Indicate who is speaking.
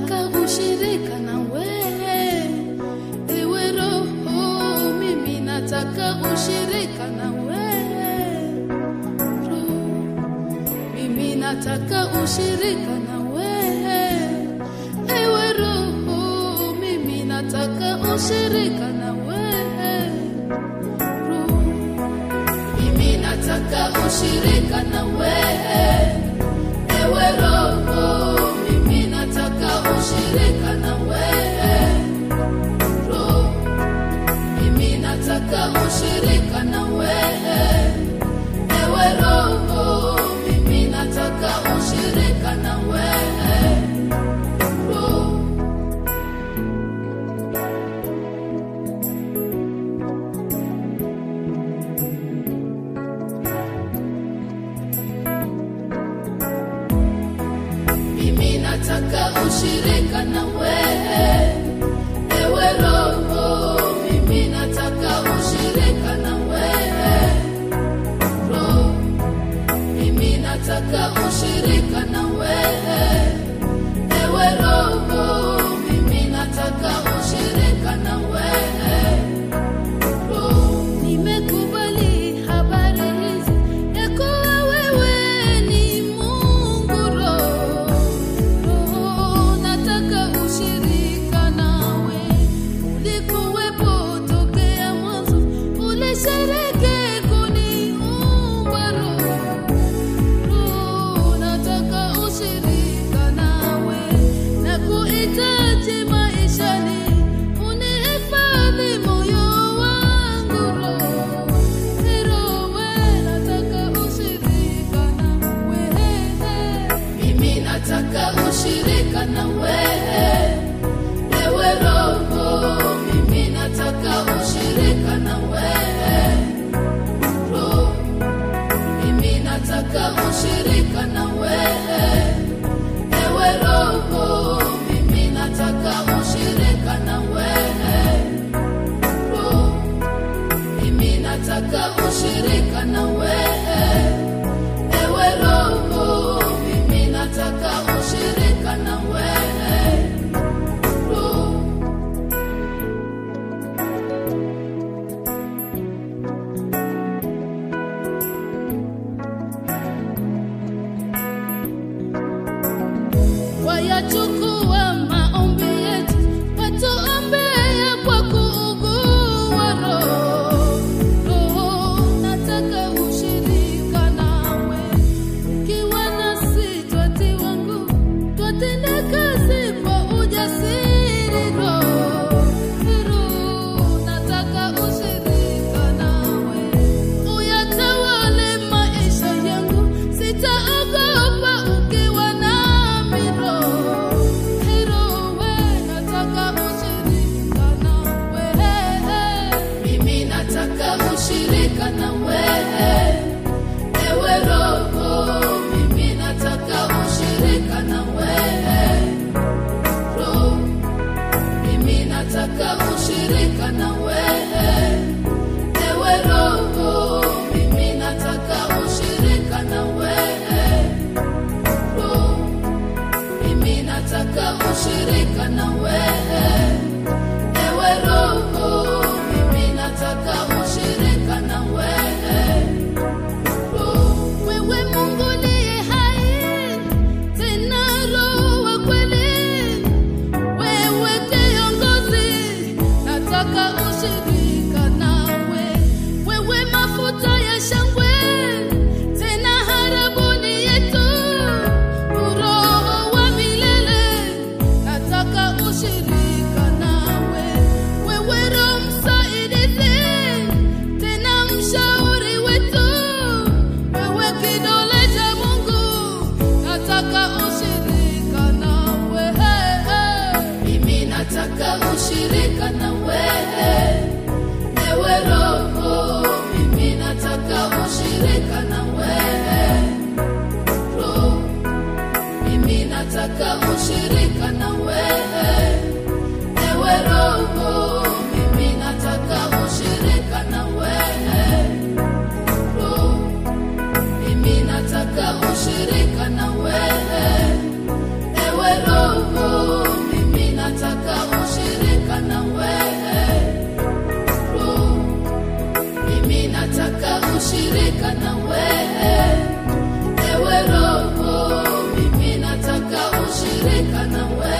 Speaker 1: nataka ushirika na wewe. Ewe Roho, mimi nataka ushirika na wewe. Roho, mimi nataka ushirika na wewe. Ewe Roho, mimi nataka ushirika na wewe. Roho, mimi nataka ushirika na wewe. Ewe Roho, mimi nataka ushirika na wewe. Roho, mimi nataka ushirika na wewe. Ewe Roho, mimi nataka ushirika na wewe. Roho, mimi nataka ushirika na wewe. Ewe Roho, mimi nataka ushirika na wewe. Roho, mimi nataka ushirika na wewe. Ewe Roho, mimi nataka ushirika na wewe. Roho, nimekubali habari hizi ya kuwa wewe ni Mungu. Roho, nataka ushirika nawe. Ulikuwepo tokea mwanzo, ulishereke kuniumba. Roho, nataka ushirika nawe. Nakuhitaji maishani, unihifadhi moyo wangu. Roho, nataka ushirika nawe. Mimi nataka ushirika na wewe. Ewe Roho, mimi nataka ushirika na wewe. Roho, mimi nataka ushirika na wewe. Ewe Roho, mimi nataka ushirika na wewe. Roho, mimi nataka ushirika na wewe. Ewe Roho, mimi nataka ushirika na wewe. Roho, wayachukua maombi yetu, watuombea kwa kuugua. Roho, nataka ushirika nawe. Ukiwa nasi twatiwa nguvu, twatenda kazi kwa ujasiri. Roho, nataka ushirika nawe. Uyatawale maisha yangu, sitaogopa ukiwa nami. Roho, nataka ushirika nawe. Mimi nataka ushirika na wewe. Ewe Roho, mimi nataka ushirika na wewe. Roho, mimi nataka ushirika na wewe. Ewe Roho, mimi nataka ushirika na wewe. Roho, mimi nataka ushirika na wewe. Ewe Roho, mimi nataka ushirika na wewe. Roho, wewe Mungu ndiye hai, tena Roho wa kweli. Wewe kiongozi, nataka ushirika nawe. Wewe mafuta ya shangwe, tena harabuni yetu. Roho wa milele, nataka ushirika nawe. Wewe Roho msaidizi, tena mshauri wetu. Wewe kidole cha Mungu, nataka ushirika nawe. Mimi nataka ushirika na wewe. Ewe Roho, mimi nataka ushirika na wewe. Roho, mimi nataka ushirika na wewe. nawe